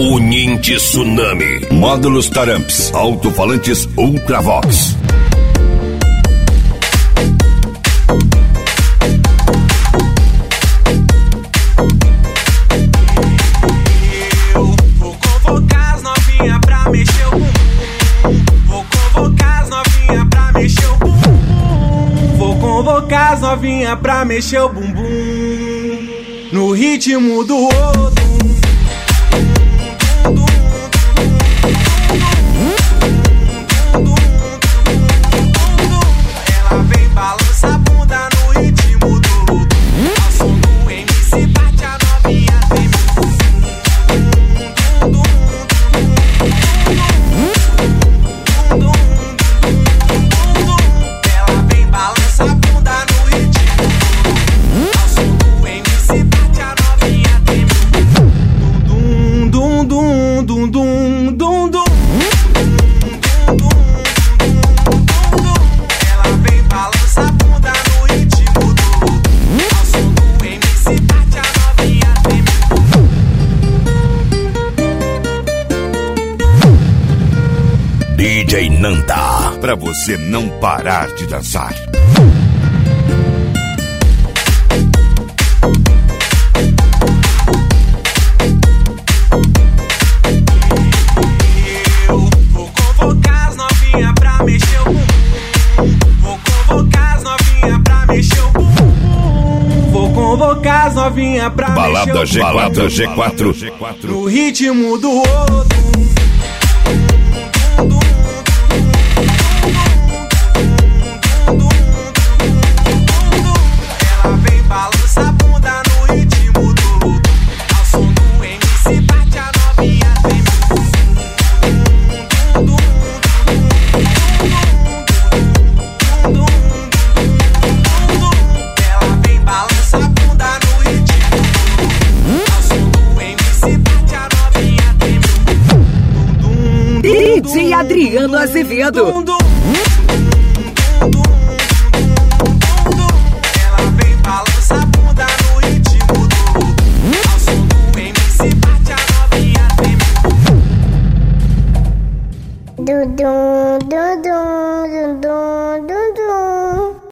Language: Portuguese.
Uninti Tsunami. Módulos Taramps. Alto-falantes Ultravox. Convocar as novinha pra mexer o bumbum no ritmo do outro. Ela vem balança a bunda no ritmo do outro. Ao som do MC bate a novinha treme. Ela vem balança a bunda no ritmo. Ao som do MC bate a novinha treme. Dum dum dum dum dum dum. Ela vem balança a bunda no ritmo do ao som do MC bate a novinha treme. DJ Nanda, pra você não parar de dançar. Eu vou convocar as novinha pra mexer o bumbum. Vou convocar as novinha pra mexer o bumbum. Vou convocar as novinha pra Balada mexer o G4, bumbum G4. no ritmo do outro. Ela vem balança a bunda no ritmo do outro. Ao som do MC bate a novinha treme. Ela vem balança a bunda no ritmo. Ao som do MC bate a novinha treme. DJ Adriano Azevedo. Ela vem balança a bunda no ritmo do ao som do MC bate a novinha treme. Dudum.